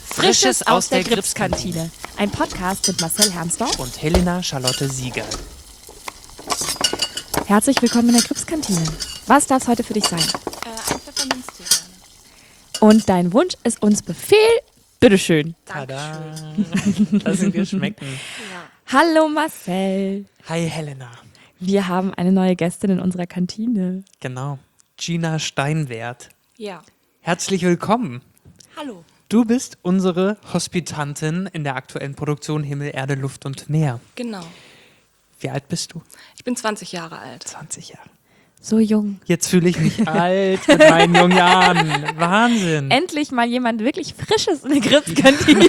Frisches aus der Gripskantine. Ein Podcast mit Marcel Hermsdorf und Helena Charlotte Sieger. Herzlich willkommen in der Gripskantine. Was darf es heute für dich sein? Ein Pfefferminztee gerne. Und dein Wunsch ist uns Befehl. Bitteschön. Tada! Lass ihn dir schmecken. Ja. Hallo Marcel. Hi Helena. Wir haben eine neue Gästin in unserer Kantine. Genau. Gina Steinwert. Ja. Herzlich willkommen. Hallo. Du bist unsere Hospitantin in der aktuellen Produktion Himmel, Erde, Luft und Meer. Genau. Wie alt bist du? Ich bin 20 Jahre alt. 20 Jahre. So jung. Jetzt fühle ich mich alt mit meinen jungen Jahren. Wahnsinn. Endlich mal jemand wirklich Frisches in der Gripskantine.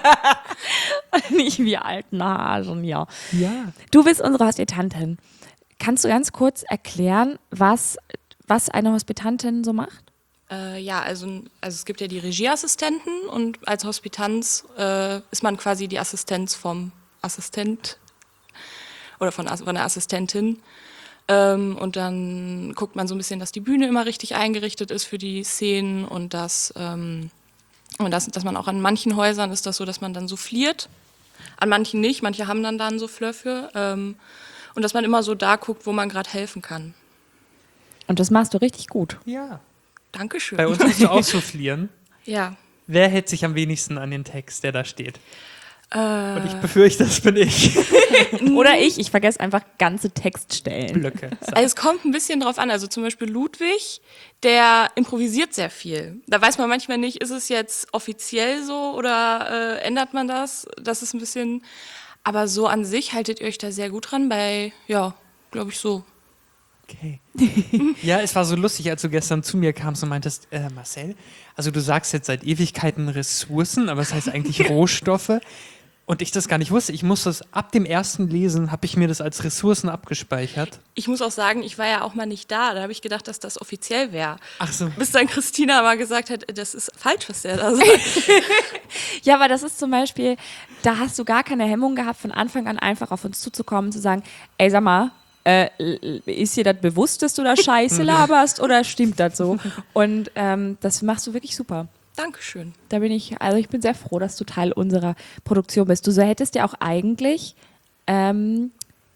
Nicht wie alten Hasen, ja. Ja. Du bist unsere Hospitantin. Kannst du ganz kurz erklären, was eine Hospitantin so macht? Also es gibt ja die Regieassistenten und als Hospitanz ist man quasi die Assistenz vom Assistent oder von der Assistentin. Und dann guckt man so ein bisschen, dass die Bühne immer richtig eingerichtet ist für die Szenen und dass man auch an manchen Häusern ist das so, dass man dann souffliert, an manchen nicht, manche haben dann da einen Souffleur für und dass man immer so da guckt, wo man gerade helfen kann. Und das machst du richtig gut. Ja. Dankeschön. Bei uns musst du auch soufflieren. Ja. Wer hält sich am wenigsten an den Text, der da steht? Und ich befürchte, das bin ich. Oder ich vergesse einfach ganze Textstellen. Blöcke. Also es kommt ein bisschen drauf an. Also zum Beispiel Ludwig, der improvisiert sehr viel. Da weiß man manchmal nicht, ist es jetzt offiziell so oder ändert man das? Das ist ein bisschen. Aber so an sich haltet ihr euch da sehr gut dran bei, ja, glaube ich so. Okay. Ja, es war so lustig, als du gestern zu mir kamst und meintest, Marcel, also du sagst jetzt seit Ewigkeiten Ressourcen, aber es heißt eigentlich Rohstoffe. Und ich das gar nicht wusste. Ich musste das ab dem ersten Lesen, habe ich mir das als Ressourcen abgespeichert. Ich muss auch sagen, ich war ja auch mal nicht da. Da habe ich gedacht, dass das offiziell wäre. Ach so. Bis dann Christina mal gesagt hat, das ist falsch, was der da sagt. Ja, aber das ist zum Beispiel, da hast du gar keine Hemmung gehabt, von Anfang an einfach auf uns zuzukommen, zu sagen, ey, sag mal, ist dir das bewusst, dass du da Scheiße laberst oder stimmt das so? Und das machst du wirklich super. Dankeschön. Ich bin sehr froh, dass du Teil unserer Produktion bist. Du hättest ja auch eigentlich in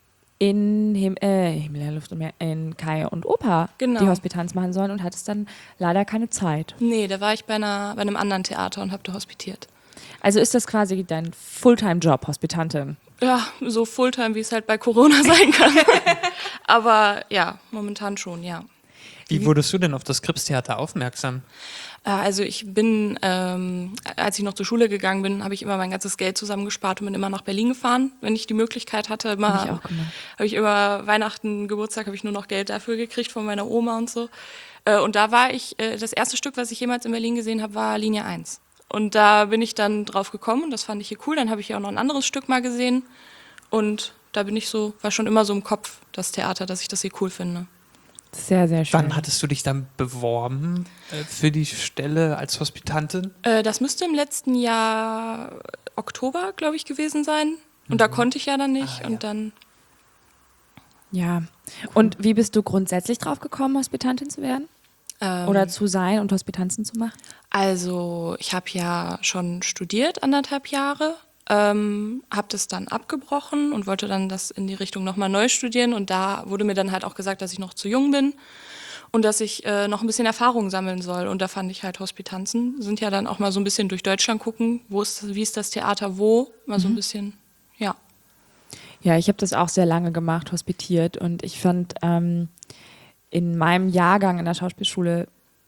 Himmel, Luft und Meer, in Kai und Opa Genau. die Hospitanz machen sollen und hattest dann leider keine Zeit. Nee, da war ich bei einem anderen Theater und habe da hospitiert. Also ist das quasi dein Fulltime-Job, Hospitantin? Ja, so Fulltime, wie es halt bei Corona sein kann. Aber ja, momentan schon, ja. Wie wurdest du denn auf das Kripstheater aufmerksam? Also ich bin, als ich noch zur Schule gegangen bin, habe ich immer mein ganzes Geld zusammengespart und bin immer nach Berlin gefahren, wenn ich die Möglichkeit hatte. Hab ich auch gemacht. Habe ich immer Weihnachten, Geburtstag, habe ich nur noch Geld dafür gekriegt von meiner Oma und so. Und da war ich, das erste Stück, was ich jemals in Berlin gesehen habe, war Linie 1. Und da bin ich dann drauf gekommen und das fand ich hier cool. Dann habe ich hier auch noch ein anderes Stück mal gesehen und da war schon immer so im Kopf, das Theater, dass ich das hier cool finde. Sehr, sehr schön. Wann hattest du dich dann beworben für die Stelle als Hospitantin? Das müsste im letzten Jahr Oktober, glaube ich, gewesen sein. Und da konnte ich ja dann nicht. Ja. Und dann. Ja. Und wie bist du grundsätzlich drauf gekommen, Hospitantin zu werden? Oder zu sein und Hospitanzen zu machen? Also, ich habe ja schon studiert, 1,5 Jahre. Habe das dann abgebrochen und wollte dann das in die Richtung nochmal neu studieren. Und da wurde mir dann halt auch gesagt, dass ich noch zu jung bin und dass ich noch ein bisschen Erfahrung sammeln soll. Und da fand ich halt Hospitanzen sind ja dann auch mal so ein bisschen durch Deutschland gucken, wie ist das Theater wo, mal so ein bisschen, ja. Ja, ich habe das auch sehr lange gemacht, hospitiert. Und ich fand, in meinem Jahrgang in der Schauspielschule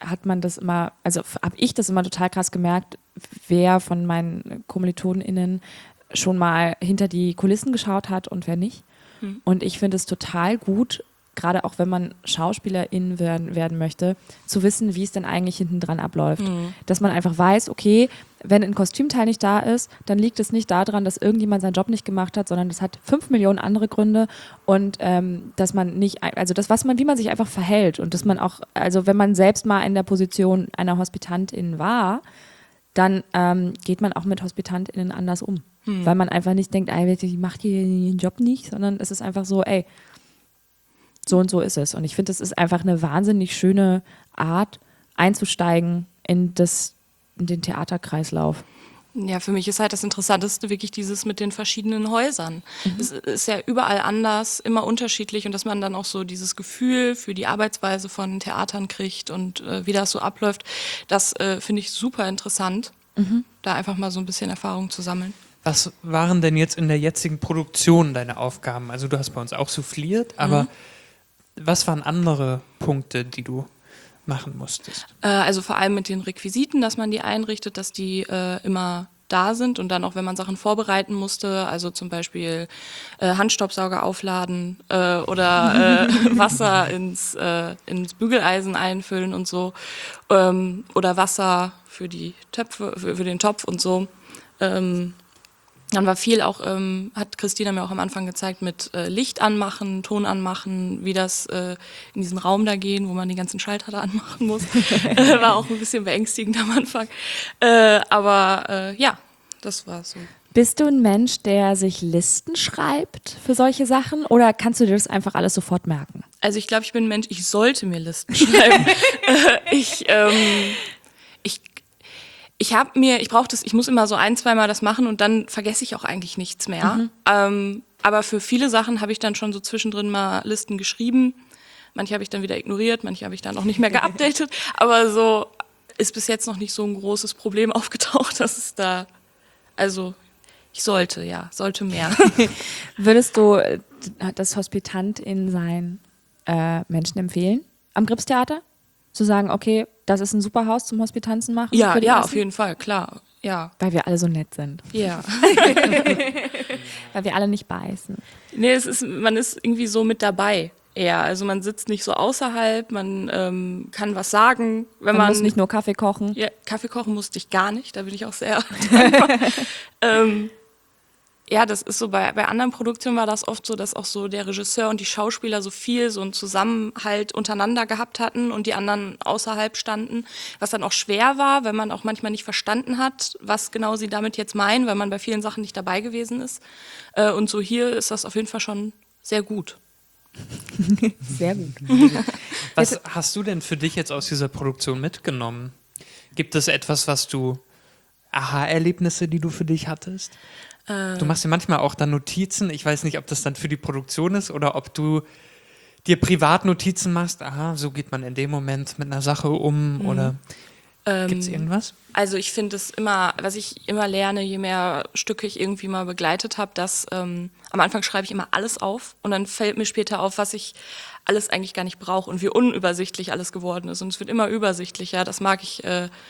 habe ich das immer total krass gemerkt, wer von meinen KommilitonInnen schon mal hinter die Kulissen geschaut hat und wer nicht. Und ich finde es total gut, gerade auch wenn man Schauspielerin werden möchte, zu wissen, wie es denn eigentlich hinten dran abläuft. Dass man einfach weiß, okay, wenn ein Kostümteil nicht da ist, dann liegt es nicht daran, dass irgendjemand seinen Job nicht gemacht hat, sondern das hat 5 Millionen andere Gründe und dass man nicht, also wie man sich einfach verhält und dass man auch, also wenn man selbst mal in der Position einer Hospitantin war, dann geht man auch mit HospitantInnen anders um. Weil man einfach nicht denkt, die macht hier ihren Job nicht, sondern es ist einfach so, ey, so und so ist es. Und ich finde, es ist einfach eine wahnsinnig schöne Art, einzusteigen in den Theaterkreislauf. Ja, für mich ist halt das Interessanteste wirklich dieses mit den verschiedenen Häusern. Es ist ja überall anders, immer unterschiedlich und dass man dann auch so dieses Gefühl für die Arbeitsweise von Theatern kriegt und wie das so abläuft, das finde ich super interessant, da einfach mal so ein bisschen Erfahrung zu sammeln. Was waren denn jetzt in der jetzigen Produktion deine Aufgaben? Also du hast bei uns auch souffliert, aber was waren andere Punkte, die du machen musstest? Also vor allem mit den Requisiten, dass man die einrichtet, dass die immer da sind und dann auch, wenn man Sachen vorbereiten musste, also zum Beispiel Handstaubsauger aufladen oder Wasser ins Bügeleisen einfüllen und so oder Wasser für die Töpfe, für den Topf und so. Dann war viel auch, hat Christina mir auch am Anfang gezeigt, mit Licht anmachen, Ton anmachen, wie das in diesen Raum da gehen, wo man die ganzen Schalter da anmachen muss. War auch ein bisschen beängstigend am Anfang. Aber ja, das war so. Bist du ein Mensch, der sich Listen schreibt für solche Sachen oder kannst du dir das einfach alles sofort merken? Also ich glaube, ich bin ein Mensch, ich sollte mir Listen schreiben. Ich brauche das, ich muss immer so 1-2 Mal das machen und dann vergesse ich auch eigentlich nichts mehr. Aber für viele Sachen habe ich dann schon so zwischendrin mal Listen geschrieben. Manche habe ich dann wieder ignoriert, manche habe ich dann auch nicht mehr geupdatet. Aber so ist bis jetzt noch nicht so ein großes Problem aufgetaucht, dass es da, also ich sollte mehr. Würdest du das Hospitantin sein Menschen empfehlen am Gripstheater? Zu sagen, okay, das ist ein super Haus zum Hospitanzen machen? Ja, für die ja, ersten? auf jeden Fall, klar. Ja. Weil wir alle so nett sind. Ja. Weil wir alle nicht beißen. Nee, man ist irgendwie so mit dabei eher. Also man sitzt nicht so außerhalb, man kann was sagen. Wenn Man muss nicht nur Kaffee kochen. Ja, Kaffee kochen musste ich gar nicht, da bin ich auch sehr dankbar. Ja, das ist so, bei anderen Produktionen war das oft so, dass auch so der Regisseur und die Schauspieler so viel so einen Zusammenhalt untereinander gehabt hatten und die anderen außerhalb standen, was dann auch schwer war, wenn man auch manchmal nicht verstanden hat, was genau sie damit jetzt meinen, weil man bei vielen Sachen nicht dabei gewesen ist. Und so hier ist das auf jeden Fall schon sehr gut. Sehr gut. Was hast du denn für dich jetzt aus dieser Produktion mitgenommen? Gibt es etwas, was du, Aha-Erlebnisse, die du für dich hattest? Du machst ja manchmal auch dann Notizen. Ich weiß nicht, ob das dann für die Produktion ist oder ob du dir privat Notizen machst. Aha, so geht man in dem Moment mit einer Sache um oder gibt es irgendwas? Also ich finde es immer, was ich immer lerne, je mehr Stücke ich irgendwie mal begleitet habe, dass am Anfang schreibe ich immer alles auf und dann fällt mir später auf, was ich alles eigentlich gar nicht brauche und wie unübersichtlich alles geworden ist. Und es wird immer übersichtlicher. Das mag ich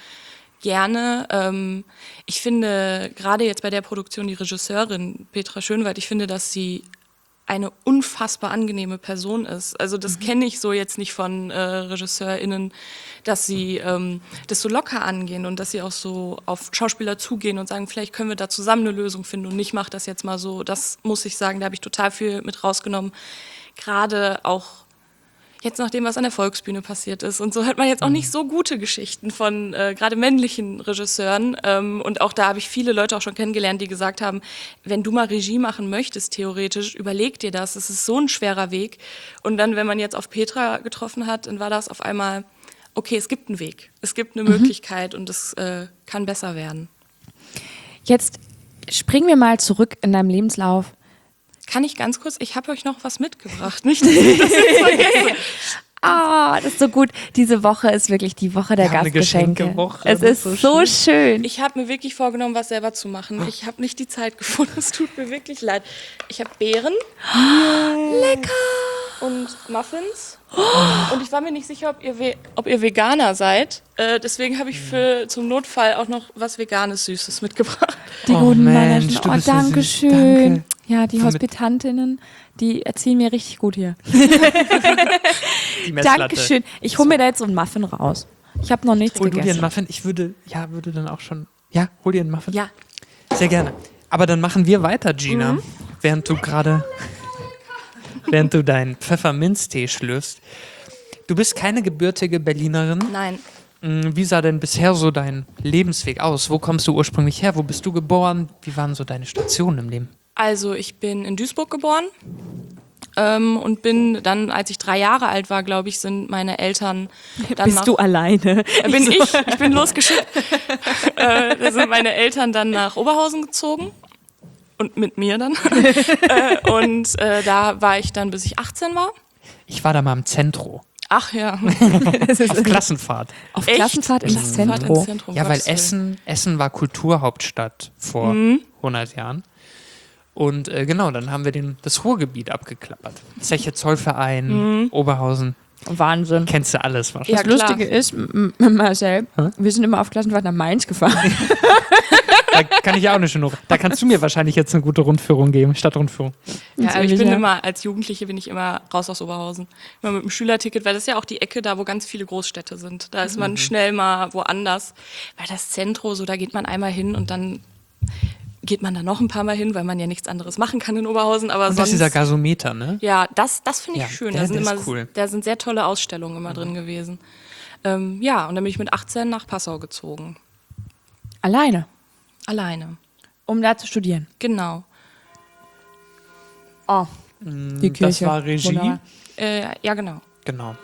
gerne. Ich finde, gerade jetzt bei der Produktion, die Regisseurin Petra Schönwald, ich finde, dass sie eine unfassbar angenehme Person ist. Also das kenne ich so jetzt nicht von RegisseurInnen, dass sie das so locker angehen und dass sie auch so auf Schauspieler zugehen und sagen, vielleicht können wir da zusammen eine Lösung finden und nicht, mach das jetzt mal so. Das muss ich sagen, da habe ich total viel mit rausgenommen. Gerade auch jetzt nach dem, was an der Volksbühne passiert ist. Und so hört man jetzt auch nicht so gute Geschichten von gerade männlichen Regisseuren. Und auch da habe ich viele Leute auch schon kennengelernt, die gesagt haben, wenn du mal Regie machen möchtest, theoretisch, überleg dir das. Es ist so ein schwerer Weg. Und dann, wenn man jetzt auf Petra getroffen hat, dann war das auf einmal, okay, es gibt einen Weg. Es gibt eine Möglichkeit und es kann besser werden. Jetzt springen wir mal zurück in deinem Lebenslauf. Kann ich ganz kurz, ich habe euch noch was mitgebracht. Nicht, dass ich das jetzt vergesse. Das ist so gut. Diese Woche ist wirklich die Woche der Wir haben eine Gastgeschenke. Geschenkewoche. Es Das ist ist so so schön. Ich habe mir wirklich vorgenommen, was selber zu machen. Ich habe nicht die Zeit gefunden. Es tut mir wirklich leid. Ich habe Beeren. Lecker. Und Muffins. Und ich war mir nicht sicher, ob ihr Veganer seid. Deswegen habe ich zum Notfall auch noch was Veganes Süßes mitgebracht. Die guten Mensch, Mannerchen. du bist so süß. Danke schön. Danke. Ja, die Womit- Hospitantinnen, die erziehen mir richtig gut hier. Die Messlatte. Dankeschön. Ich hole mir da jetzt so einen Muffin raus. Ich habe noch nichts Hol du dir einen gegessen. Muffin? Ich würde dann auch schon. Ja, hol dir einen Muffin. Ja. Sehr gerne. Aber dann machen wir weiter, Gina. Während du deinen Pfefferminztee schlürfst. Du bist keine gebürtige Berlinerin. Nein. Wie sah denn bisher so dein Lebensweg aus? Wo kommst du ursprünglich her? Wo bist du geboren? Wie waren so deine Stationen im Leben? Also ich bin in Duisburg geboren. und bin dann, als ich 3 Jahre alt war, glaube ich, sind meine Eltern dann Bist du alleine? ich bin losgeschickt. Da sind meine Eltern dann nach Oberhausen gezogen und mit mir dann. Da war ich dann, bis ich 18 war. Ich war da mal im Zentrum. Ach ja. Auf Klassenfahrt. Auf Echt? Klassenfahrt ins Klassenfahrt Zentrum. ins Zentrum, Ja, weil Gottes Willen. Essen war Kulturhauptstadt vor 100 Jahren. Und genau, dann haben wir das Ruhrgebiet abgeklappert. Zeche Zollverein, Oberhausen. Wahnsinn. Kennst du alles wahrscheinlich. Das Ja, klar. Lustige ist, Marcel, wir sind immer auf Klassenfahrt nach Mainz gefahren. Da kann ich ja auch eine schöne. Da kannst du mir wahrscheinlich jetzt eine gute Rundführung geben, Stadtrundführung. Ja, aber ich bin Ja. immer, als Jugendliche bin ich immer raus aus Oberhausen. Immer mit dem Schülerticket, weil das ist ja auch die Ecke da, wo ganz viele Großstädte sind. Da ist man schnell mal woanders. Weil das Zentrum, so da geht man einmal hin und dann geht man da noch ein paar Mal hin, weil man ja nichts anderes machen kann in Oberhausen. Aber Und das sonst, ist dieser Gasometer, ne? ja, das finde ich Ja, schön. der Da sind ist immer, cool. da sind sehr tolle Ausstellungen immer drin gewesen. Ja, und dann bin ich mit 18 nach Passau gezogen. Alleine, Alleine. um da zu studieren. Genau. Oh, die Kirche. Das war Regie. Wunderbar. Ja, genau. Genau.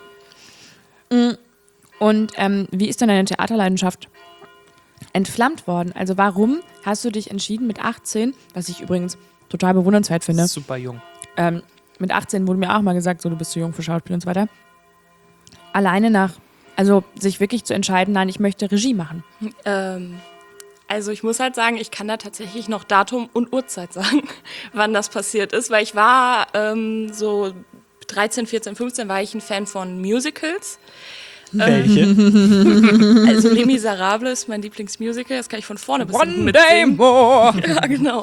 Und wie ist denn deine Theaterleidenschaft entflammt worden? Also warum hast du dich entschieden mit 18, was ich übrigens total bewundernswert finde, Super jung. mit 18 wurde mir auch mal gesagt, so du bist zu jung für Schauspiel und so weiter, alleine also sich wirklich zu entscheiden, nein, ich möchte Regie machen. Also ich muss halt sagen, ich kann da tatsächlich noch Datum und Uhrzeit sagen, wann das passiert ist, weil ich war so 13, 14, 15 war ich ein Fan von Musicals. Welche? Also Les Miserables ist mein Lieblingsmusical, das kann ich von vorne bis hinten One day mitsingen. more. Ja, genau.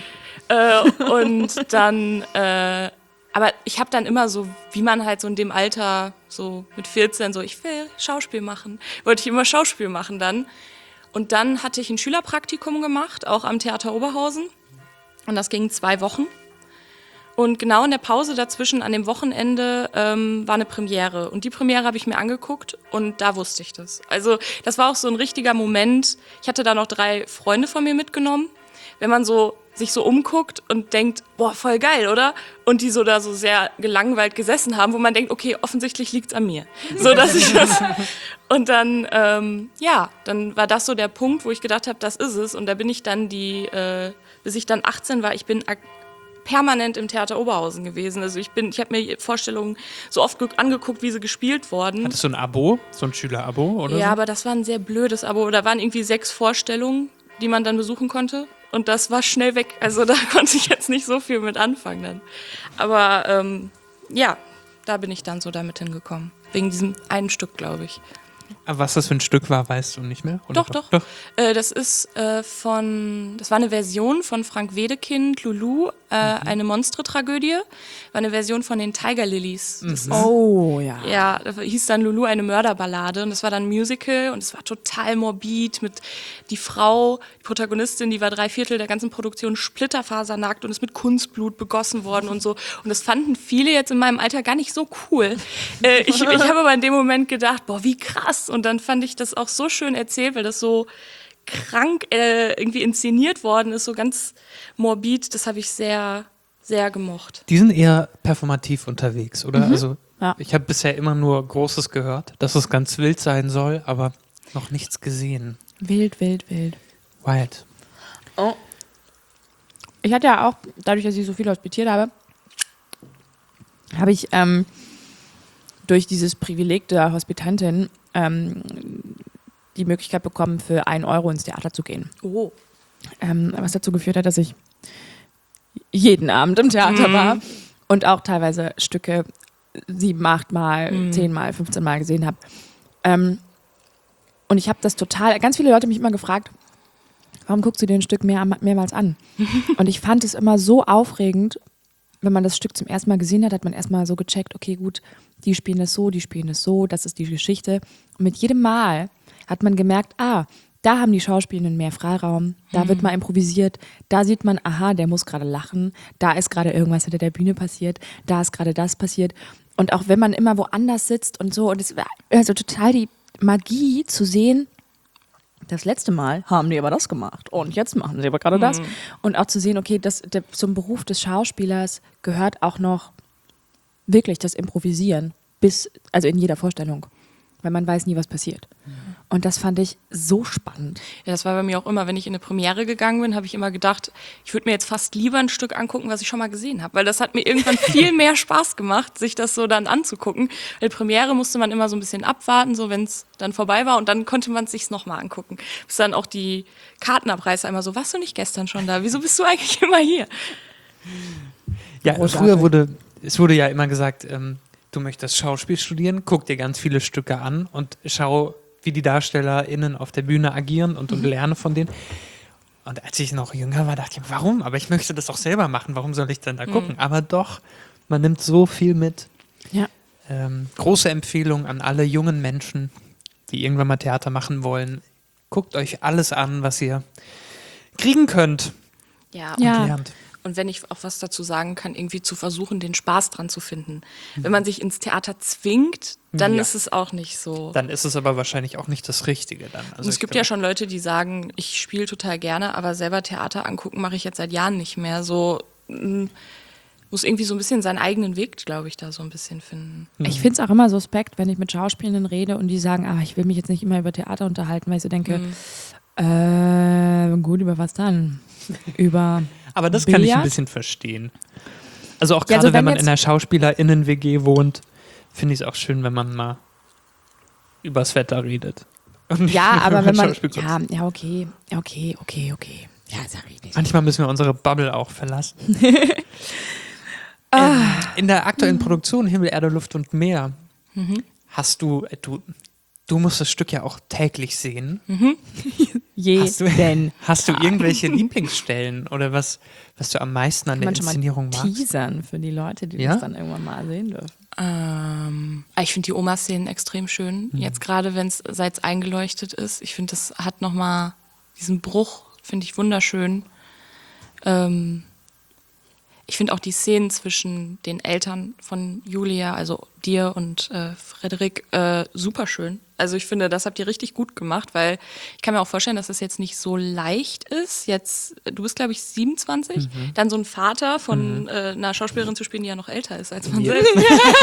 Und dann, aber ich habe dann immer so, wie man halt so in dem Alter, so mit 14, so ich will Schauspiel machen, wollte ich immer Schauspiel machen dann. Und dann hatte ich ein Schülerpraktikum gemacht, auch am Theater Oberhausen. Und das ging 2 Wochen. Und genau in der Pause dazwischen, an dem Wochenende, war eine Premiere. Und die Premiere habe ich mir angeguckt und da wusste ich das. Also das war auch so ein richtiger Moment. Ich hatte da noch 3 Freunde von mir mitgenommen. Wenn man sich so umguckt und denkt, boah, voll geil, oder? Und die so da so sehr gelangweilt gesessen haben, wo man denkt, okay, offensichtlich liegt's an mir. So, dass ich das. Und dann, dann war das so der Punkt, wo ich gedacht habe, das ist es. Und da bin ich dann bis ich dann 18 war, ich bin permanent im Theater Oberhausen gewesen. Also ich habe mir Vorstellungen so oft angeguckt, wie sie gespielt wurden. Hattest du ein Abo? So ein Schülerabo oder Ja, so? aber das war ein sehr blödes Abo. Da waren irgendwie 6 Vorstellungen, die man dann besuchen konnte. Und das war schnell weg. Also da konnte ich jetzt nicht so viel mit anfangen dann. Aber da bin ich dann so damit hingekommen. Wegen diesem einen Stück, glaube ich. Aber was das für ein Stück war, weißt du nicht mehr? Oder Doch. Das war eine Version von Frank Wedekind, Lulu, eine Monstre-Tragödie. War eine Version von den Tiger Lilies. Das ist, Oh, ja. ja, das hieß dann Lulu, eine Mörderballade. Und das war dann ein Musical und es war total morbid mit die Frau, die Protagonistin, die war 3/4 der ganzen Produktion splitterfasernackt und ist mit Kunstblut begossen worden und so. Und das fanden viele jetzt in meinem Alter gar nicht so cool. Ich habe aber in dem Moment gedacht, boah, wie krass. Und dann fand ich das auch so schön erzählt, weil das so krank irgendwie inszeniert worden ist, so ganz morbid. Das habe ich sehr, sehr gemocht. Die sind eher performativ unterwegs, oder? Also Ja. ich habe bisher immer nur Großes gehört, dass es ganz wild sein soll, aber noch nichts gesehen. Wild, wild, wild. Wild. Oh. Ich hatte ja auch, dadurch, dass ich so viel hospitiert habe ich durch dieses Privileg der Hospitantin die Möglichkeit bekommen, für 1 Euro ins Theater zu gehen. Oh. Was dazu geführt hat, dass ich jeden Abend im Theater war und auch teilweise Stücke 7, 8 Mal, 10 Mal, 15 Mal gesehen habe. Und ich habe das ganz viele Leute mich immer gefragt, warum guckst du dir ein Stück mehrmals an? Und ich fand es immer so aufregend, wenn man das Stück zum ersten Mal gesehen hat man erstmal so gecheckt, okay, gut, die spielen das so, das ist die Geschichte. Und mit jedem Mal hat man gemerkt, da haben die Schauspielenden mehr Freiraum, da wird mal improvisiert, da sieht man, aha, der muss gerade lachen, da ist gerade irgendwas hinter der Bühne passiert, da ist gerade das passiert. Und auch wenn man immer woanders sitzt und so, und es war also total die Magie zu sehen, das letzte Mal haben die aber das gemacht und jetzt machen sie aber gerade das. Und auch zu sehen, okay, zum Beruf des Schauspielers gehört auch noch wirklich das Improvisieren, also in jeder Vorstellung, weil man weiß nie, was passiert. Und das fand ich so spannend. Ja, das war bei mir auch immer, wenn ich in eine Premiere gegangen bin, habe ich immer gedacht, ich würde mir jetzt fast lieber ein Stück angucken, was ich schon mal gesehen habe, weil das hat mir irgendwann viel mehr Spaß gemacht, sich das so dann anzugucken. Weil Premiere musste man immer so ein bisschen abwarten, so wenn es dann vorbei war und dann konnte man es sich nochmal angucken. Bis dann auch die Kartenabreißer immer so, warst du nicht gestern schon da? Wieso bist du eigentlich immer hier? Ja, Großartig. es wurde ja immer gesagt, du möchtest Schauspiel studieren, guck dir ganz viele Stücke an und schau, wie die DarstellerInnen auf der Bühne agieren und lerne von denen. Und als ich noch jünger war, dachte ich, warum? Aber ich möchte das doch selber machen, warum soll ich denn da gucken? Aber doch, man nimmt so viel mit. Ja. Große Empfehlung an alle jungen Menschen, die irgendwann mal Theater machen wollen. Guckt euch alles an, was ihr kriegen könnt Ja, Ja. und lernt. Und wenn ich auch was dazu sagen kann, irgendwie zu versuchen, den Spaß dran zu finden. Wenn man sich ins Theater zwingt, dann Ja. ist es auch nicht so. Dann ist es aber wahrscheinlich auch nicht das Richtige dann. Also Und es ich gibt glaube, ja schon Leute, die sagen, ich spiele total gerne, aber selber Theater angucken mache ich jetzt seit Jahren nicht mehr. So muss irgendwie so ein bisschen seinen eigenen Weg, glaube ich, da so ein bisschen finden. Ich finde es auch immer suspekt, wenn ich mit Schauspielenden rede und die sagen, ich will mich jetzt nicht immer über Theater unterhalten, weil ich so denke, gut, über was dann? Über Aber das kann ich ein Billard? bisschen verstehen. Also auch Ja, gerade also wenn wenn man jetzt- in einer SchauspielerInnen-WG wohnt, finde ich es auch schön, wenn man mal übers Wetter redet. Und nicht Ja, nur aber über wenn man, Schauspielkunst. okay. Ja, sag ich nicht. Manchmal müssen wir unsere Bubble auch verlassen. In der aktuellen Produktion Himmel, Erde, Luft und Meer hast du musst das Stück ja auch täglich sehen. Hast du irgendwelche Lieblingsstellen oder was du am meisten an der Man schon mal Inszenierung magst? teasern für die Leute, die Ja? das dann irgendwann mal sehen dürfen. Ich finde die Oma-Szenen extrem schön. Jetzt gerade, seit es eingeleuchtet ist. Ich finde, das hat nochmal diesen Bruch, finde ich wunderschön. Ich finde auch die Szenen zwischen den Eltern von Julia, also dir und Frederik, super schön. Also ich finde, das habt ihr richtig gut gemacht, weil ich kann mir auch vorstellen, dass das jetzt nicht so leicht ist. Jetzt, du bist, glaube ich, 27, dann so ein Vater von einer Schauspielerin zu spielen, die ja noch älter ist als man Ja. selbst.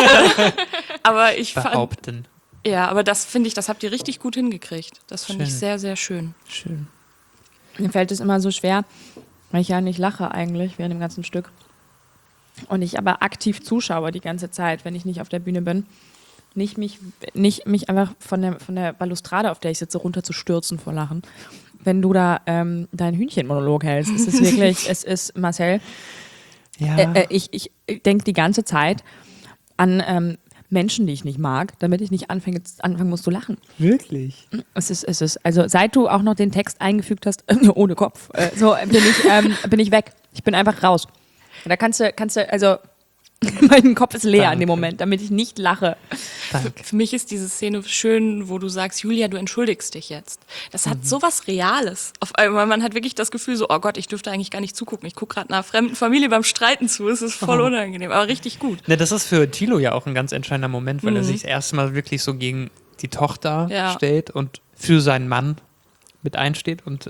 Aber ich fand, Behaupten. ja, aber das finde ich, das habt ihr richtig gut hingekriegt. Das fand ich Schön. sehr, sehr schön. Schön. Mir fällt es immer so schwer, weil ich ja nicht lache eigentlich während dem ganzen Stück. Und ich aber aktiv zuschaue die ganze Zeit, wenn ich nicht auf der Bühne bin. Nicht mich einfach von der Balustrade, auf der ich sitze, runterzustürzen vor Lachen. Wenn du da deinen Hühnchenmonolog hältst, es ist wirklich, es ist, Marcel, Ja. ich denke die ganze Zeit an Menschen, die ich nicht mag, damit ich nicht anfangen muss zu lachen. Wirklich? Es ist, also seit du auch noch den Text eingefügt hast, ohne Kopf, bin ich weg. Ich bin einfach raus. Und da kannst du, also mein Kopf ist leer in dem Danke. Moment, damit ich nicht lache. Danke. Für mich ist diese Szene schön, wo du sagst, Julia, du entschuldigst dich jetzt. Das hat so was Reales. Auf einmal, man hat wirklich das Gefühl so, oh Gott, ich dürfte eigentlich gar nicht zugucken. Ich gucke gerade einer fremden Familie beim Streiten zu. Es ist voll unangenehm, aber richtig gut. Ne, das ist für Thilo ja auch ein ganz entscheidender Moment, weil er sich das erste Mal wirklich so gegen die Tochter Ja. stellt und für seinen Mann mit einsteht. Und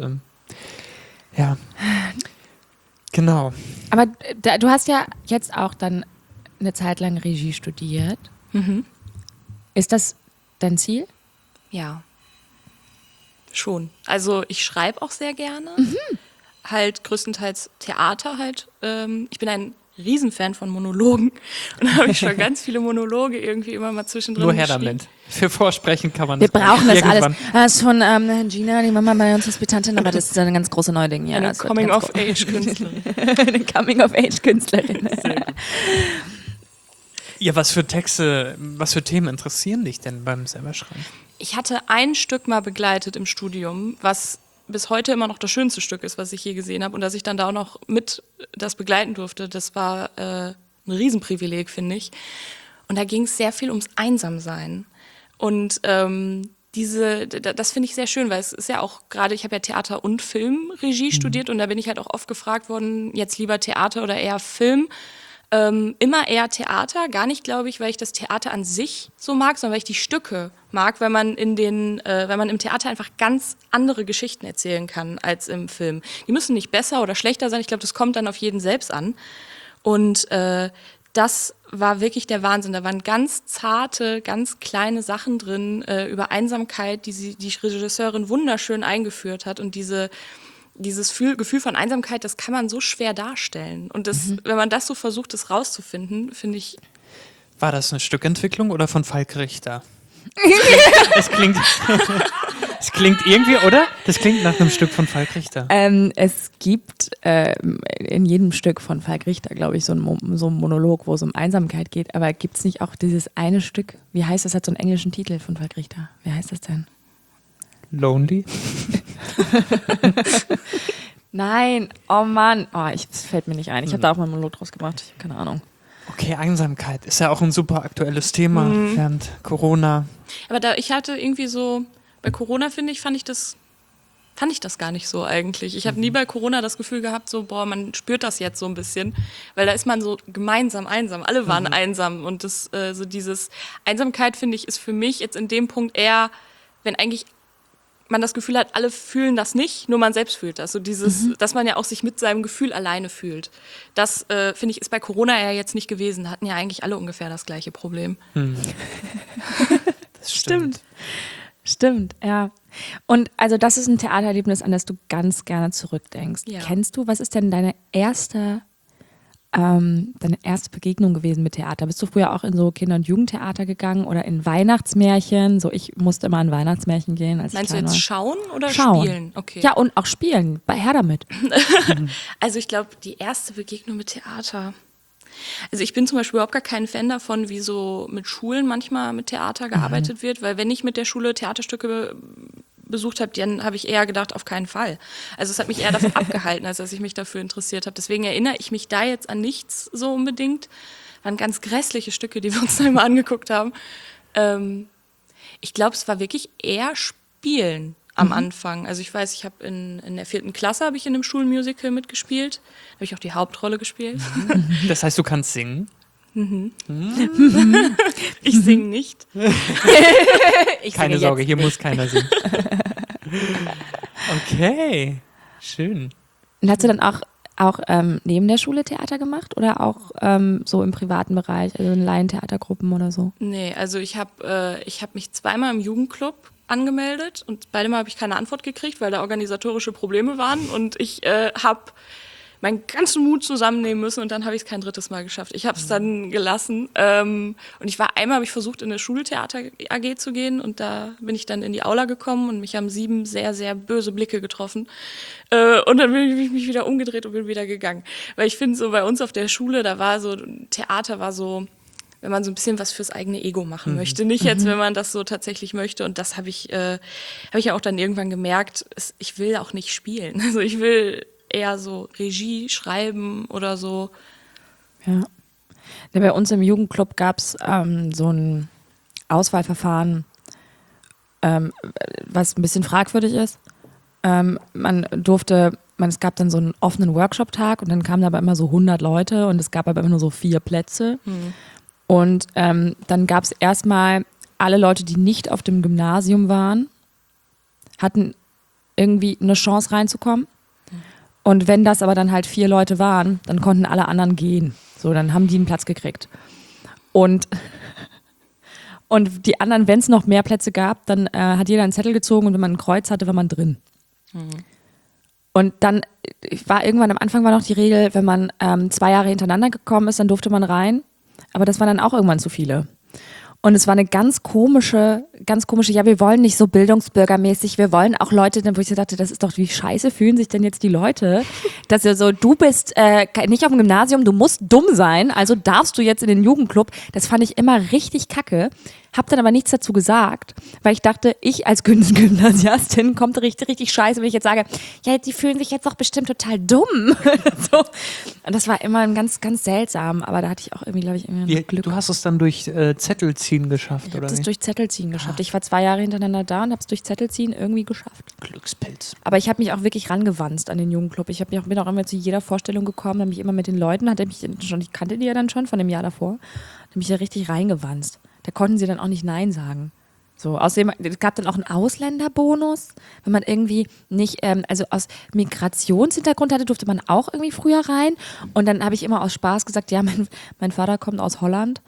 ja, genau. Aber du hast ja jetzt auch dann eine Zeit lang Regie studiert. Ist das dein Ziel? Ja, schon. Also ich schreibe auch sehr gerne. Halt größtenteils Theater halt. Ich bin ein Riesenfan von Monologen und da habe ich schon ganz viele Monologe irgendwie immer mal zwischendrin Nur her geschrieben. damit. Für Vorsprechen kann man Wir das brauchen das alles. irgendwann. Das ist von Gina, die Mama bei uns Hospitantin, aber das ist eine ganz große Neuding. Ja, Eine das wird ganz Coming-of-Age-Künstlerin. eine Coming-of-Age-Künstlerin. Ja, was für Themen interessieren dich denn beim selber schreiben? Ich hatte ein Stück mal begleitet im Studium, was bis heute immer noch das schönste Stück ist, was ich je gesehen habe. Und dass ich dann da auch noch mit das begleiten durfte, das war ein Riesenprivileg, finde ich. Und da ging es sehr viel ums Einsamsein. Und das finde ich sehr schön, weil es ist ja auch gerade, ich habe ja Theater- und Filmregie studiert und da bin ich halt auch oft gefragt worden, jetzt lieber Theater oder eher Film. Immer eher Theater, gar nicht, glaube ich, weil ich das Theater an sich so mag, sondern weil ich die Stücke mag, weil man im Theater einfach ganz andere Geschichten erzählen kann als im Film. Die müssen nicht besser oder schlechter sein, ich glaube, das kommt dann auf jeden selbst an. Und das war wirklich der Wahnsinn. Da waren ganz zarte, ganz kleine Sachen drin über Einsamkeit, die Regisseurin wunderschön eingeführt hat. Und dieses Gefühl von Einsamkeit, das kann man so schwer darstellen. Und wenn man das so versucht, das rauszufinden, finde ich... War das eine Stückentwicklung oder von Falk Richter? Es klingt irgendwie, oder? Das klingt nach einem Stück von Falk Richter. Es gibt in jedem Stück von Falk Richter, glaube ich, so einen Monolog, wo es um Einsamkeit geht. Aber gibt es nicht auch dieses eine Stück, wie heißt das, hat so einen englischen Titel von Falk Richter? Wie heißt das denn? Lonely? Nein, oh Mann. Es fällt mir nicht ein. Ich habe da auch mal einen Monolog draus gemacht. Ich habe keine Ahnung. Okay, Einsamkeit ist ja auch ein super aktuelles Thema während Corona. Aber ich hatte irgendwie so, bei Corona fand ich das gar nicht so eigentlich. Ich habe nie bei Corona das Gefühl gehabt, so, man spürt das jetzt so ein bisschen, weil da ist man so gemeinsam einsam. Alle waren einsam und so dieses Einsamkeit, finde ich, ist für mich jetzt in dem Punkt eher, wenn eigentlich man das Gefühl hat, alle fühlen das nicht, nur man selbst fühlt das. So dass man ja auch sich mit seinem Gefühl alleine fühlt. Das, finde ich, ist bei Corona ja jetzt nicht gewesen. Da hatten ja eigentlich alle ungefähr das gleiche Problem. Das stimmt. Stimmt, ja. Und also das ist ein Theatererlebnis, an das du ganz gerne zurückdenkst. Ja. Kennst du, was ist denn deine erste Begegnung gewesen mit Theater? Bist du früher auch in so Kinder- und Jugendtheater gegangen oder in Weihnachtsmärchen? So, ich musste immer in Weihnachtsmärchen gehen. Als Meinst du ich klein jetzt schauen oder Schauen. spielen? Okay. Ja, und auch spielen. Her damit. Also ich glaube, die erste Begegnung mit Theater. Also ich bin zum Beispiel überhaupt gar kein Fan davon, wie so mit Schulen manchmal mit Theater gearbeitet wird, weil wenn ich mit der Schule Theaterstücke besucht habe, dann habe ich eher gedacht, auf keinen Fall. Also es hat mich eher davon abgehalten, als dass ich mich dafür interessiert habe. Deswegen erinnere ich mich da jetzt an nichts so unbedingt. Waren ganz grässliche Stücke, die wir uns da immer angeguckt haben. Ich glaube, es war wirklich eher Spielen am Anfang. Also ich weiß, ich habe in der 4. Klasse habe ich in einem Schulmusical mitgespielt. Da habe ich auch die Hauptrolle gespielt. Das heißt, du kannst singen? Ich singe nicht. Keine Sorge, hier muss keiner singen. Okay, schön. Und hast du dann auch neben der Schule Theater gemacht oder auch so im privaten Bereich, also in Laientheatergruppen oder so? Nee, also ich hab mich zweimal im Jugendclub angemeldet und beide Mal habe ich keine Antwort gekriegt, weil da organisatorische Probleme waren und ich habe meinen ganzen Mut zusammennehmen müssen und dann habe ich es kein drittes Mal geschafft. Ich habe es dann gelassen und einmal habe ich versucht, in eine Schultheater AG zu gehen und da bin ich dann in die Aula gekommen und mich haben 7 sehr, sehr böse Blicke getroffen und dann bin ich mich wieder umgedreht und bin wieder gegangen. Weil ich finde, so bei uns auf der Schule, da war so, Theater war so, wenn man so ein bisschen was fürs eigene Ego machen möchte. Nicht jetzt, wenn man das so tatsächlich möchte. Und das habe ich ja auch dann irgendwann gemerkt, ich will auch nicht spielen. Also ich will eher so Regie schreiben oder so. Ja. Bei uns im Jugendclub gab es so ein Auswahlverfahren, was ein bisschen fragwürdig ist. Es gab dann so einen offenen Workshop-Tag und dann kamen da aber immer so 100 Leute und es gab aber immer nur so 4 Plätze. Und dann gab es erstmal alle Leute, die nicht auf dem Gymnasium waren, hatten irgendwie eine Chance reinzukommen. Und wenn das aber dann halt 4 Leute waren, dann konnten alle anderen gehen. So, dann haben die einen Platz gekriegt. Und die anderen, wenn es noch mehr Plätze gab, dann hat jeder einen Zettel gezogen und wenn man ein Kreuz hatte, war man drin. Und dann war irgendwann am Anfang war noch die Regel, wenn man 2 Jahre hintereinander gekommen ist, dann durfte man rein. Aber das waren dann auch irgendwann zu viele. Und es war eine ganz komische, ja, wir wollen nicht so bildungsbürgermäßig, wir wollen auch Leute, wo ich so dachte, das ist doch, wie scheiße fühlen sich denn jetzt die Leute, dass ihr so, du bist nicht auf dem Gymnasium, du musst dumm sein, also darfst du jetzt in den Jugendclub. Das fand ich immer richtig kacke, hab dann aber nichts dazu gesagt, weil ich dachte, ich als Gymnasiastin kommt richtig scheiße, wenn ich jetzt sage, ja, die fühlen sich jetzt doch bestimmt total dumm. So. Und das war immer ganz, ganz seltsam, aber da hatte ich auch irgendwie, glaube ich, irgendwie Glück. Du hast es dann durch Zettelziehen geschafft, Ich oder? habe das durch Zettelziehen geschafft. Ich war 2 Jahre hintereinander da und habe es durch Zettelziehen irgendwie geschafft. Glückspilz. Aber ich habe mich auch wirklich rangewanzt an den Jugendclub. Bin auch immer zu jeder Vorstellung gekommen, habe mich immer mit den Leuten, ich kannte die ja dann schon von dem Jahr davor, habe mich da richtig reingewanzt. Da konnten sie dann auch nicht Nein sagen. So, außerdem, es gab dann auch einen Ausländerbonus, wenn man irgendwie nicht, also aus Migrationshintergrund hatte, durfte man auch irgendwie früher rein. Und dann habe ich immer aus Spaß gesagt, ja, mein Vater kommt aus Holland.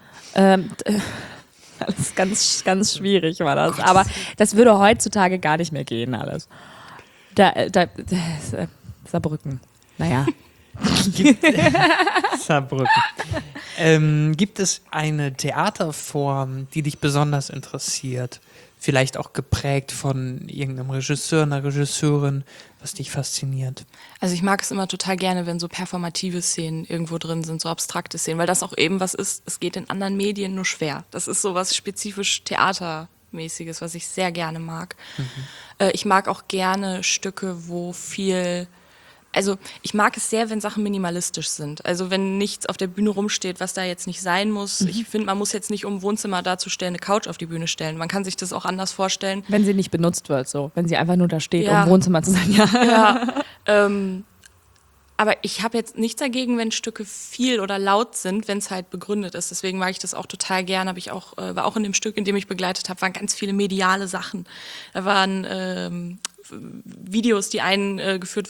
Alles ganz, ganz schwierig war das. Aber das würde heutzutage gar nicht mehr gehen, alles. Saarbrücken. Naja. Saarbrücken. Gibt es eine Theaterform, die dich besonders interessiert? Vielleicht auch geprägt von irgendeinem Regisseur, einer Regisseurin, was dich fasziniert? Also ich mag es immer total gerne, wenn so performative Szenen irgendwo drin sind, so abstrakte Szenen, weil das auch eben was ist, es geht in anderen Medien nur schwer. Das ist so was spezifisch Theatermäßiges, was ich sehr gerne mag. Ich mag auch gerne Stücke, wo viel... Also ich mag es sehr, wenn Sachen minimalistisch sind. Also wenn nichts auf der Bühne rumsteht, was da jetzt nicht sein muss. Ich finde, man muss jetzt nicht, um ein Wohnzimmer darzustellen, eine Couch auf die Bühne stellen. Man kann sich das auch anders vorstellen. Wenn sie nicht benutzt wird, so. Wenn sie einfach nur da steht, Ja. um Wohnzimmer zu sein, ja. Ja, aber ich habe jetzt nichts dagegen, wenn Stücke viel oder laut sind, wenn es halt begründet ist. Deswegen mag ich das auch total gern. War auch in dem Stück, in dem ich begleitet habe, waren ganz viele mediale Sachen. Da waren Videos, die eingefügt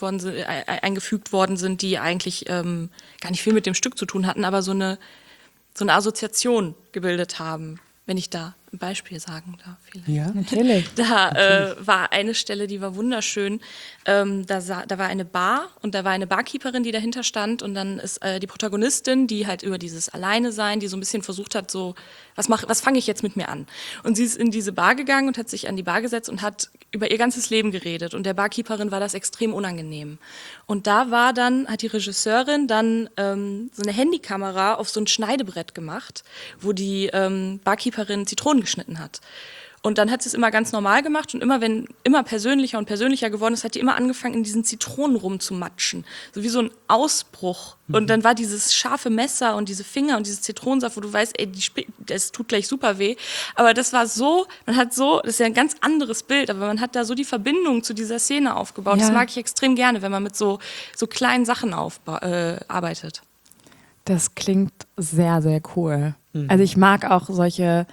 worden sind, die eigentlich gar nicht viel mit dem Stück zu tun hatten, aber so eine Assoziation gebildet haben, wenn ich da ein Beispiel sagen darf. Vielleicht. Ja, Natürlich. Da war eine Stelle, die war wunderschön. Da war eine Bar und da war eine Barkeeperin, die dahinter stand und dann ist die Protagonistin, die halt über dieses Alleine-Sein, die so ein bisschen versucht hat, so, was fange ich jetzt mit mir an? Und sie ist in diese Bar gegangen und hat sich an die Bar gesetzt und hat über ihr ganzes Leben geredet und der Barkeeperin war das extrem unangenehm. Und da hat die Regisseurin dann so eine Handykamera auf so ein Schneidebrett gemacht, wo die Barkeeperin Zitronen geschnitten hat. Und dann hat sie es immer ganz normal gemacht und immer persönlicher und persönlicher geworden ist, hat die immer angefangen, in diesen Zitronen rumzumatschen. So wie so ein Ausbruch. Und dann war dieses scharfe Messer und diese Finger und dieses Zitronensaft, wo du weißt, ey, das tut gleich super weh. Aber das war so, das ist ja ein ganz anderes Bild, aber man hat da so die Verbindung zu dieser Szene aufgebaut. Ja. Das mag ich extrem gerne, wenn man mit so kleinen Sachen arbeitet. Das klingt sehr, sehr cool. Also ich mag auch solche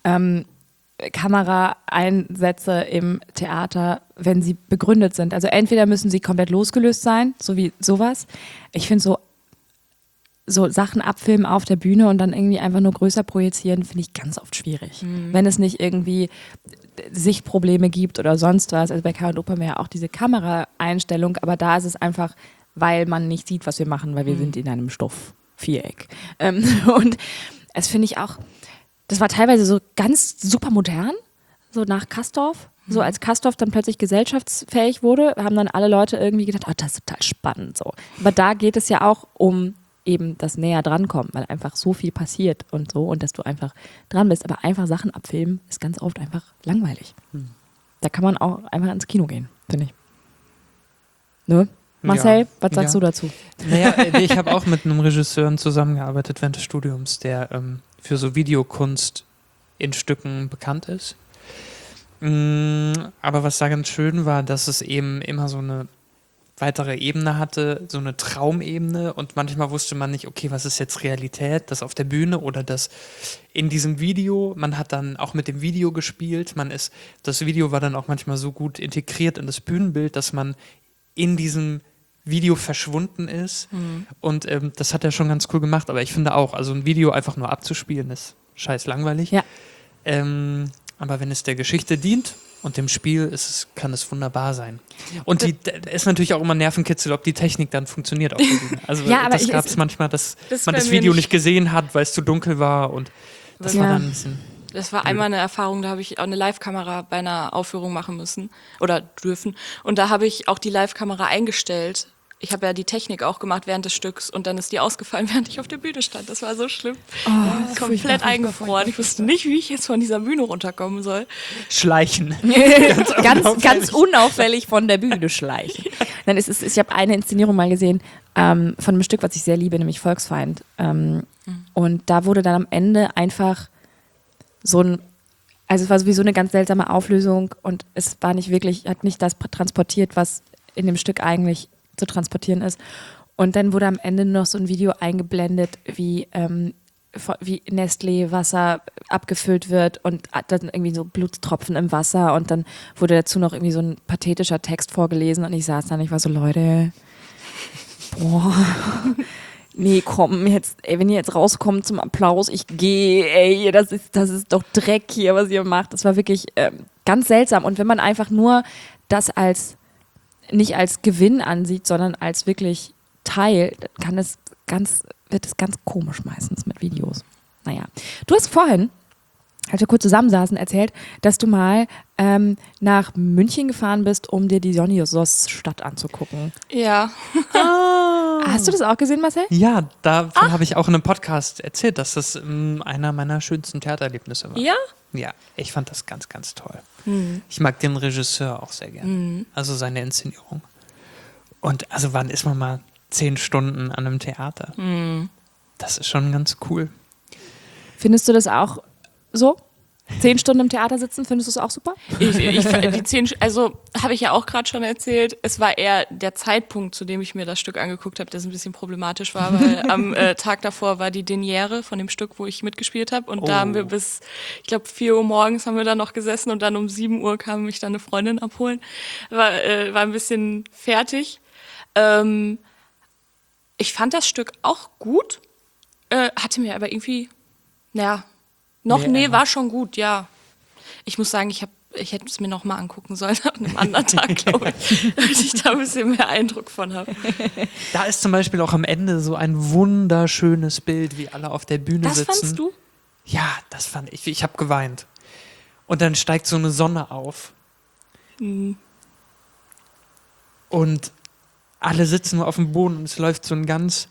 Kameraeinsätze im Theater, wenn sie begründet sind. Also entweder müssen sie komplett losgelöst sein, so wie sowas. Ich finde so Sachen abfilmen auf der Bühne und dann irgendwie einfach nur größer projizieren, finde ich ganz oft schwierig. Wenn es nicht irgendwie Sichtprobleme gibt oder sonst was. Also bei K und Oper haben wir ja auch diese Kameraeinstellung, aber da ist es einfach, weil man nicht sieht, was wir machen, weil wir sind in einem Stoffviereck. Und es finde ich auch, das war teilweise so ganz super modern, so nach Castorf. So als Castorf dann plötzlich gesellschaftsfähig wurde, haben dann alle Leute irgendwie gedacht, oh, das ist total spannend. So. Aber da geht es ja auch um eben das näher drankommen, weil einfach so viel passiert und so und dass du einfach dran bist. Aber einfach Sachen abfilmen ist ganz oft einfach langweilig. Da kann man auch einfach ins Kino gehen, finde ich. Ne? Marcel, was sagst du dazu? Naja, ich habe auch mit einem Regisseur zusammengearbeitet während des Studiums, der für so Videokunst in Stücken bekannt ist. Aber was da ganz schön war, dass es eben immer so eine weitere Ebene hatte, so eine Traumebene und manchmal wusste man nicht, okay, was ist jetzt Realität, das auf der Bühne oder das in diesem Video. Man hat dann auch mit dem Video gespielt, das Video war dann auch manchmal so gut integriert in das Bühnenbild, dass man in diesem Video verschwunden ist und das hat er schon ganz cool gemacht, aber ich finde auch, also ein Video einfach nur abzuspielen ist scheiß langweilig. Ja. Aber wenn es der Geschichte dient und dem Spiel, kann es wunderbar sein. Und ist natürlich auch immer Nervenkitzel, ob die Technik dann funktioniert auf der Bühne. Also Ja, aber das gab es manchmal, dass man bei das mir Video nicht. nicht gesehen hat, weil es zu dunkel war und das war dann ein bisschen... Das war einmal eine Erfahrung, da habe ich auch eine Live-Kamera bei einer Aufführung machen müssen oder dürfen. Und da habe ich auch die Live-Kamera eingestellt. Ich habe ja die Technik auch gemacht während des Stücks und dann ist die ausgefallen, während ich auf der Bühne stand. Das war so schlimm. Komplett eingefroren. Ich wusste nicht, wie ich jetzt von dieser Bühne runterkommen soll. Schleichen. ganz unauffällig von der Bühne schleichen. Nein, ich habe eine Inszenierung mal gesehen von einem Stück, was ich sehr liebe, nämlich Volksfeind. Und da wurde dann am Ende einfach also es war sowieso eine ganz seltsame Auflösung und es war nicht wirklich, hat nicht das transportiert, was in dem Stück eigentlich zu transportieren ist. Und dann wurde am Ende noch so ein Video eingeblendet, wie wie Nestlé-Wasser abgefüllt wird und dann irgendwie so Blutstropfen im Wasser und dann wurde dazu noch irgendwie so ein pathetischer Text vorgelesen und ich saß da und ich war so, Leute, boah, nee, komm, jetzt, ey, wenn ihr jetzt rauskommt zum Applaus, ich gehe, ey, das ist doch Dreck hier, was ihr macht. Das war wirklich ganz seltsam und wenn man einfach nur das nicht als Gewinn ansieht, sondern als wirklich Teil, dann wird es ganz komisch meistens mit Videos. Naja, du hast vorhin, als wir kurz zusammensaßen, erzählt, dass du mal nach München gefahren bist, um dir die Dionysos-Stadt anzugucken. Ja. Hast du das auch gesehen, Marcel? Ja, davon habe ich auch in einem Podcast erzählt, dass das einer meiner schönsten Theatererlebnisse war. Ja? Ja, ich fand das ganz, ganz toll. Ich mag den Regisseur auch sehr gerne. Also seine Inszenierung. Und also wann ist man mal 10 Stunden an einem Theater? Das ist schon ganz cool. Findest du das auch so? 10 Stunden im Theater sitzen, findest du es auch super? Also habe ich ja auch gerade schon erzählt, es war eher der Zeitpunkt, zu dem ich mir das Stück angeguckt habe, das ein bisschen problematisch war, weil am Tag davor war die Derniere von dem Stück, wo ich mitgespielt habe und da haben wir bis, ich glaube 4 Uhr morgens haben wir da noch gesessen und dann um 7 Uhr kam mich dann eine Freundin abholen. War ein bisschen fertig. Ich fand das Stück auch gut, hatte mir aber irgendwie, war schon gut, ja. Ich muss sagen, ich hätte es mir noch mal angucken sollen an einem anderen Tag, glaube ich, damit ich da ein bisschen mehr Eindruck von habe. Da ist zum Beispiel auch am Ende so ein wunderschönes Bild, wie alle auf der Bühne sitzen. Das fandst du? Ja, das fand ich. Ich habe geweint. Und dann steigt so eine Sonne auf. Und alle sitzen nur auf dem Boden und es läuft so ein ganz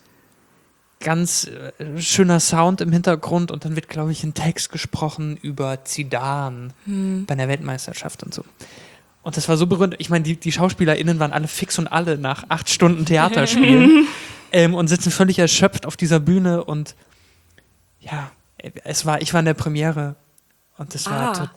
schöner Sound im Hintergrund und dann wird, glaube ich, ein Text gesprochen über Zidane bei der Weltmeisterschaft und so. Und das war so berührend. Ich meine, die SchauspielerInnen waren alle fix und alle nach 8 Stunden Theaterspielen und sitzen völlig erschöpft auf dieser Bühne und ja, ich war in der Premiere und es war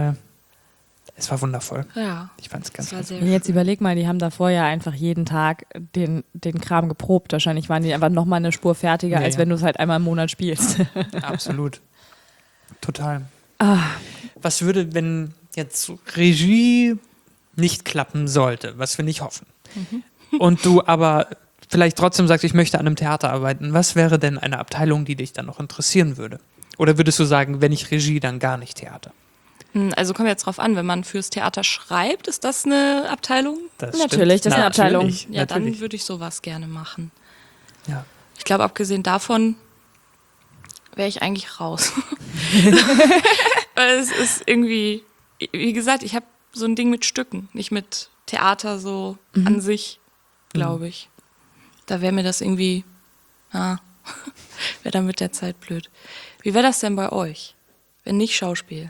es war wundervoll. Ja. Ich fand es ganz Das war gut. sehr Jetzt überleg mal, die haben davor ja einfach jeden Tag den Kram geprobt. Wahrscheinlich waren die einfach nochmal eine Spur fertiger, als wenn du es halt einmal im Monat spielst. Absolut. Total. Was würde, wenn jetzt Regie nicht klappen sollte, was wir nicht hoffen, und du aber vielleicht trotzdem sagst, ich möchte an einem Theater arbeiten, was wäre denn eine Abteilung, die dich dann noch interessieren würde? Oder würdest du sagen, wenn ich Regie, dann gar nicht Theater? Also kommt jetzt drauf an, wenn man fürs Theater schreibt, ist das eine Abteilung? Das Natürlich, stimmt. das ist eine Abteilung. Natürlich, Ja, natürlich. dann würde ich sowas gerne machen. Ja. Ich glaube, abgesehen davon wäre ich eigentlich raus. Weil es ist irgendwie, wie gesagt, ich habe so ein Ding mit Stücken, nicht mit Theater so an sich, glaube ich. Da wäre mir das irgendwie, wäre dann mit der Zeit blöd. Wie wäre das denn bei euch, wenn nicht Schauspiel?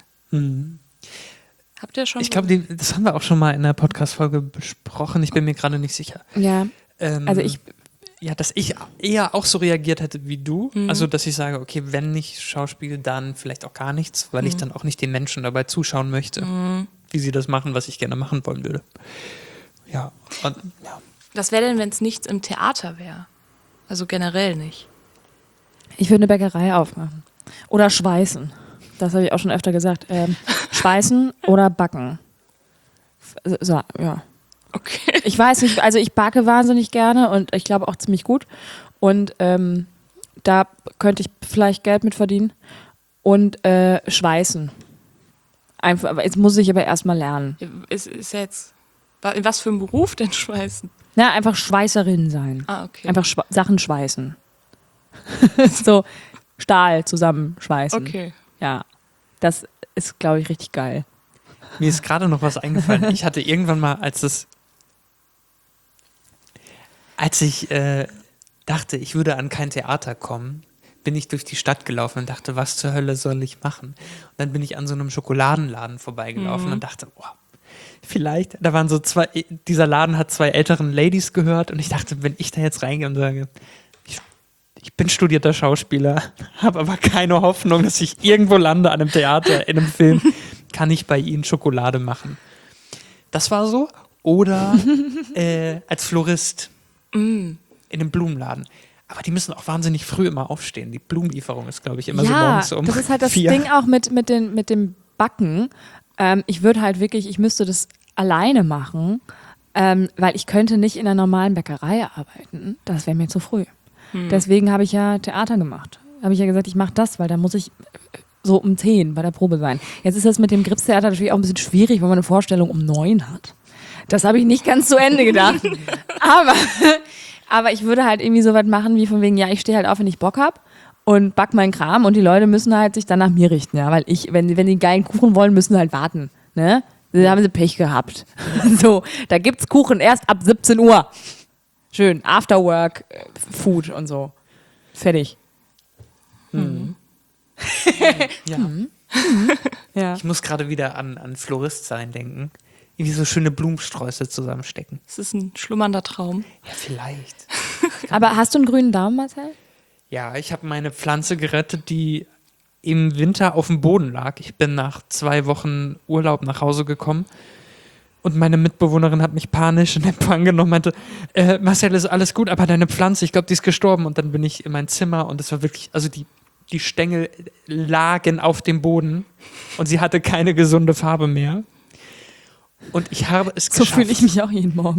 Habt ihr schon? Ich glaube, das haben wir auch schon mal in der Podcast-Folge besprochen. Ich bin mir gerade nicht sicher. Ja, also Ja, dass ich eher auch so reagiert hätte wie du. Also, dass ich sage, okay, wenn nicht Schauspiel, dann vielleicht auch gar nichts, weil ich dann auch nicht den Menschen dabei zuschauen möchte, wie sie das machen, was ich gerne machen wollen würde. Ja, und, ja. Was wäre denn, wenn es nichts im Theater wäre? Also generell nicht. ich würde eine Bäckerei aufmachen. Oder schweißen. Das habe ich auch schon öfter gesagt. Schweißen oder backen. So, ja. Okay. Ich weiß nicht, also ich backe wahnsinnig gerne und ich glaube auch ziemlich gut. Und da könnte ich vielleicht Geld mit verdienen. Und schweißen. Einfach, jetzt muss ich aber erstmal lernen. Ist ja jetzt, in was für einem Beruf denn schweißen? Na, einfach Schweißerin sein. Ah, okay. Einfach Sachen schweißen. So Stahl zusammenschweißen. Okay. Ja, das ist, glaube ich, richtig geil. Mir ist gerade noch was eingefallen. Ich hatte irgendwann mal, als ich dachte, ich würde an kein Theater kommen, bin ich durch die Stadt gelaufen und dachte, was zur Hölle soll ich machen? Und dann bin ich an so einem Schokoladenladen vorbeigelaufen und dachte, vielleicht, da waren so dieser Laden hat 2 älteren Ladies gehört und ich dachte, wenn ich da jetzt reingehe und sage, ich bin studierter Schauspieler, habe aber keine Hoffnung, dass ich irgendwo lande an einem Theater, in einem Film, kann ich bei Ihnen Schokolade machen. Das war so. Oder als Florist in einem Blumenladen. Aber die müssen auch wahnsinnig früh immer aufstehen. Die Blumenlieferung ist, glaube ich, immer so Ja, morgens um das ist halt das 4. Ding auch mit dem Backen. Ich würde halt wirklich, ich müsste das alleine machen, weil ich könnte nicht in einer normalen Bäckerei arbeiten. Das wäre mir zu früh. Deswegen habe ich ja Theater gemacht. Habe ich ja gesagt, ich mache das, weil da muss ich so um 10 bei der Probe sein. Jetzt ist das mit dem Gripstheater natürlich auch ein bisschen schwierig, wenn man eine Vorstellung um 9 hat. Das habe ich nicht ganz zu Ende gedacht. Aber ich würde halt irgendwie so was machen wie von wegen, ja, ich stehe halt auf, wenn ich Bock habe und back meinen Kram und die Leute müssen halt sich dann nach mir richten, ja, weil wenn die einen geilen Kuchen wollen, müssen sie halt warten, ne? Da haben sie Pech gehabt. So, da gibt's Kuchen erst ab 17 Uhr. Schön, Afterwork, Food und so. Fertig. Ja. Ja. Ich muss gerade wieder an Floristsein denken. Irgendwie so schöne Blumensträuße zusammenstecken. Es ist ein schlummernder Traum. Ja, vielleicht. Aber hast du einen grünen Daumen, Marcel? Ja, ich habe meine Pflanze gerettet, die im Winter auf dem Boden lag. Ich bin nach 2 Wochen Urlaub nach Hause gekommen und meine Mitbewohnerin hat mich panisch in Empfang genommen und meinte, Marcel, ist alles gut, aber deine Pflanze, ich glaube, die ist gestorben. Und dann bin ich in mein Zimmer und es war wirklich, also die Stängel lagen auf dem Boden und sie hatte keine gesunde Farbe mehr. Und ich habe es So geschafft. fühle ich mich auch jeden Morgen.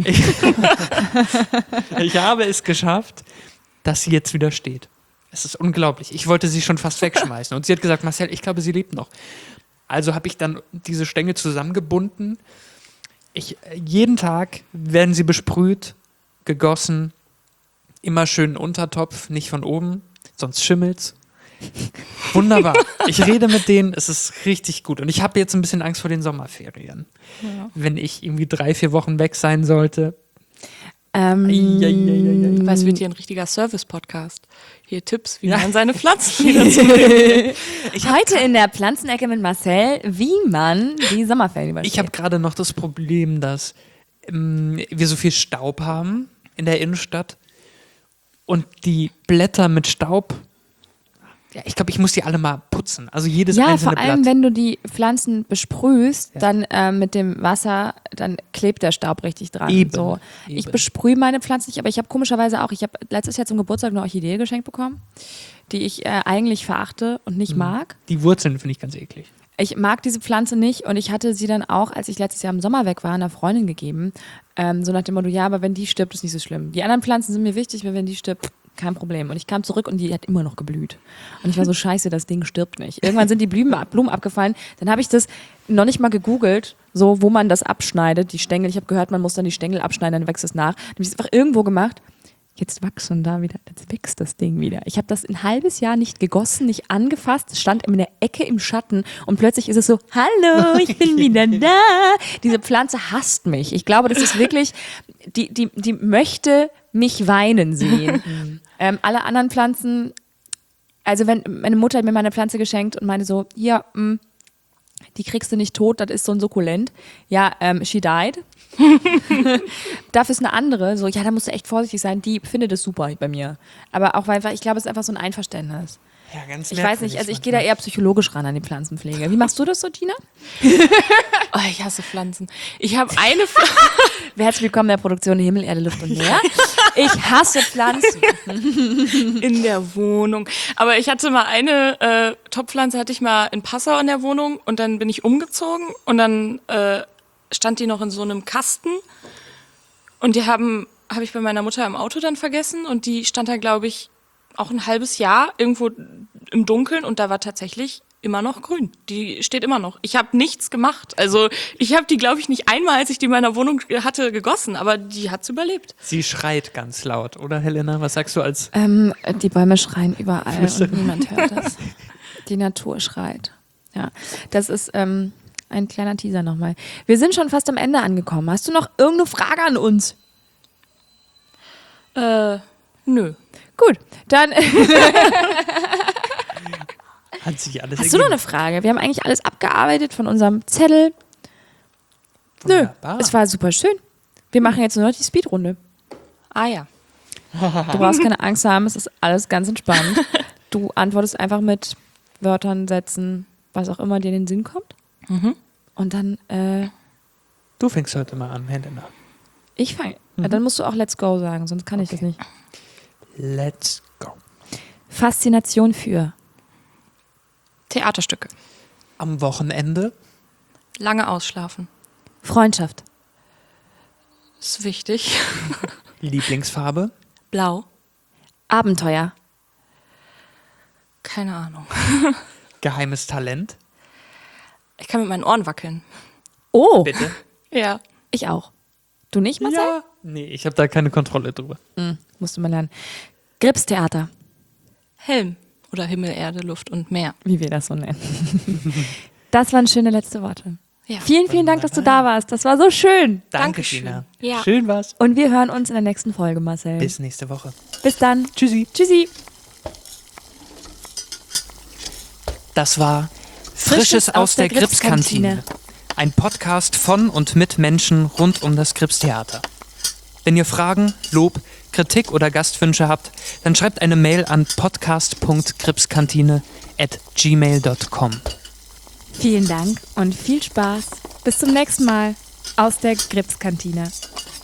Ich habe es geschafft, dass sie jetzt wieder steht. Es ist unglaublich. Ich wollte sie schon fast wegschmeißen. Und sie hat gesagt, Marcel, ich glaube, sie lebt noch. Also habe ich dann diese Stängel zusammengebunden. Jeden Tag werden sie besprüht, gegossen, immer schön Untertopf, nicht von oben, sonst schimmelt's. Wunderbar. Ich rede mit denen, es ist richtig gut. Und ich habe jetzt ein bisschen Angst vor den Sommerferien. Ja. Wenn ich irgendwie 3-4 Wochen weg sein sollte. Was wird hier ein richtiger Service-Podcast? Hier Tipps, wie man seine Pflanzen wieder zurück. Heute in der Pflanzenecke mit Marcel, wie man die Sommerferien übersteht. Ich habe gerade noch das Problem, dass wir so viel Staub haben in der Innenstadt und die Blätter mit Staub, ja, ich glaube, ich muss die alle mal putzen. Also jedes ja, einzelne vor allem, Blatt. wenn du die Pflanzen besprühst, dann mit dem Wasser, dann klebt der Staub richtig dran. Eben, So. Ich eben. besprühe meine Pflanzen nicht, aber ich habe komischerweise auch, ich habe letztes Jahr zum Geburtstag eine Orchidee geschenkt bekommen, die ich eigentlich verachte und nicht mag. Die Wurzeln finde ich ganz eklig. Ich mag diese Pflanze nicht und ich hatte sie dann auch, als ich letztes Jahr im Sommer weg war, einer Freundin gegeben. So nach dem Motto, ja, aber wenn die stirbt, ist nicht so schlimm. Die anderen Pflanzen sind mir wichtig, weil wenn die stirbt, kein Problem. Und ich kam zurück und die hat immer noch geblüht. Und ich war so, scheiße, das Ding stirbt nicht. Irgendwann sind die Blumen abgefallen. Dann habe ich das noch nicht mal gegoogelt, so wo man das abschneidet, die Stängel. Ich habe gehört, man muss dann die Stängel abschneiden, dann wächst es nach. Dann habe ich es einfach irgendwo gemacht. Jetzt wachsen da wieder, jetzt wächst das Ding wieder. Ich habe das ein halbes Jahr nicht gegossen, nicht angefasst. Es stand in der Ecke im Schatten und plötzlich ist es so, hallo, ich bin wieder da. Diese Pflanze hasst mich. Ich glaube, das ist wirklich, die möchte mich weinen sehen. Alle anderen Pflanzen, also wenn meine Mutter hat mir meine Pflanze geschenkt und meinte so, hier, die kriegst du nicht tot, das ist so ein Sukkulent. Ja, she died. Dafür ist eine andere, so, ja, da musst du echt vorsichtig sein, die findet es super bei mir. Aber auch weil, ich glaube, es ist einfach so ein Einverständnis. Ja, ganz Ich weiß nicht, also ich gehe da eher psychologisch ran an die Pflanzenpflege. Wie machst du das so, Tina? Oh, ich hasse Pflanzen. Ich habe eine Pflanze. Herzlich willkommen in der Produktion Himmel, Erde, Luft und Meer. Ich hasse Pflanzen. In der Wohnung. Aber ich hatte mal eine Topfpflanze, hatte ich mal in Passau in der Wohnung und dann bin ich umgezogen und dann stand die noch in so einem Kasten und die habe ich bei meiner Mutter im Auto dann vergessen und die stand da, glaube ich, auch ein halbes Jahr irgendwo im Dunkeln und da war tatsächlich immer noch grün. Die steht immer noch. Ich habe nichts gemacht. Also ich habe die, glaube ich, nicht einmal, als ich die in meiner Wohnung hatte, gegossen, aber die hat's überlebt. Sie schreit ganz laut, oder Helena? Was sagst du als... Die Bäume schreien überall und niemand hört das. Die Natur schreit. Ja, das ist ein kleiner Teaser nochmal. Wir sind schon fast am Ende angekommen. Hast du noch irgendeine Frage an uns? Nö. Gut, dann Hat sich alles hast du noch eine Frage? Wir haben eigentlich alles abgearbeitet von unserem Zettel. Nö, Wunderbar. es war super schön. Wir machen jetzt nur noch die Speedrunde. Ah ja. Du brauchst keine Angst haben, es ist alles ganz entspannt. Du antwortest einfach mit Wörtern, Sätzen, was auch immer dir in den Sinn kommt. Und dann, Du fängst heute mal an, Helena. ich fange. Dann musst du auch Let's Go sagen, sonst kann ich das nicht. Let's go. Faszination für Theaterstücke. Am Wochenende Lange ausschlafen. Freundschaft. Ist wichtig. Lieblingsfarbe, Blau. Abenteuer. Keine Ahnung. geheimes Talent. Ich kann mit meinen Ohren wackeln. Oh, Bitte. Ja. ich auch. Du nicht, Marcel? Ja. Nee, ich habe da keine Kontrolle drüber. Musst du mal lernen. Gripstheater, Helm. Oder Himmel, Erde, Luft und Meer. wie wir das so nennen. Das waren schöne letzte Worte. Ja. Vielen, vielen Dank, dass du da warst. Das war so schön. Danke, Dankeschön. Gina. Ja. Schön war's. Und wir hören uns in der nächsten Folge, Marcel. Bis nächste Woche. Bis dann. Tschüssi. Tschüssi. Das war Frisches aus der Gripskantine. Ein Podcast von und mit Menschen rund um das Gripstheater. Wenn ihr Fragen, Lob, Kritik oder Gastwünsche habt, dann schreibt eine Mail an podcast.gripskantine@gmail.com. Vielen Dank und viel Spaß. Bis zum nächsten Mal aus der Gripskantine.